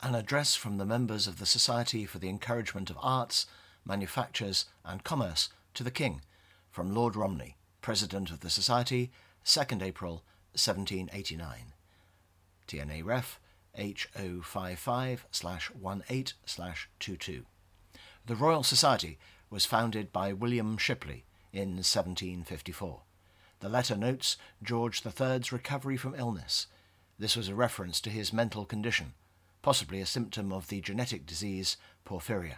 An address from the members of the Society for the Encouragement of Arts, Manufactures and Commerce to the King, from Lord Romney, President of the Society, 2nd April 1789. TNA Ref H055/18/22. The Royal Society was founded by William Shipley in 1754. The letter notes George III's recovery from illness. This was a reference to his mental condition, possibly a symptom of the genetic disease porphyria.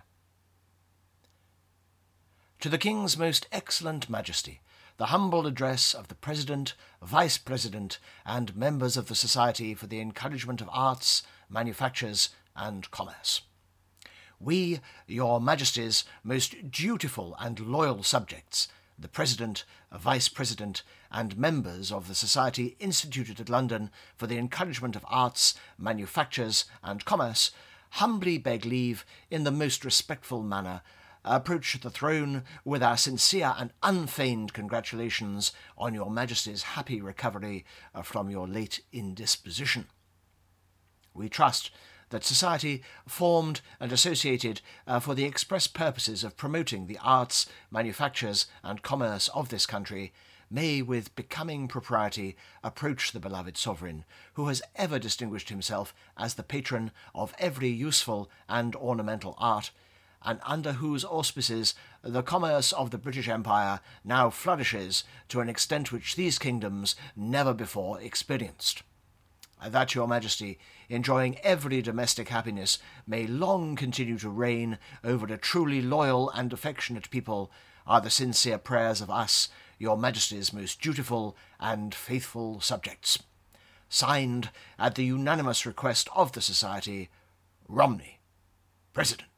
To the King's Most Excellent Majesty, the humble address of the President, Vice President, and members of the Society for the Encouragement of Arts, Manufactures and Commerce. We, Your Majesty's most dutiful and loyal subjects, the President, Vice President, and members of the Society instituted at London for the Encouragement of Arts, Manufactures, and Commerce, humbly beg leave, in the most respectful manner, approach the throne with our sincere and unfeigned congratulations on Your Majesty's happy recovery from your late indisposition. We trust that society formed and associated for the express purposes of promoting the arts, manufactures, and commerce of this country may with becoming propriety approach the beloved sovereign, who has ever distinguished himself as the patron of every useful and ornamental art, and under whose auspices the commerce of the British Empire now flourishes to an extent which these kingdoms never before experienced. That Your Majesty, enjoying every domestic happiness, may long continue to reign over a truly loyal and affectionate people, are the sincere prayers of us, Your Majesty's most dutiful and faithful subjects. Signed, at the unanimous request of the Society, Romney, President.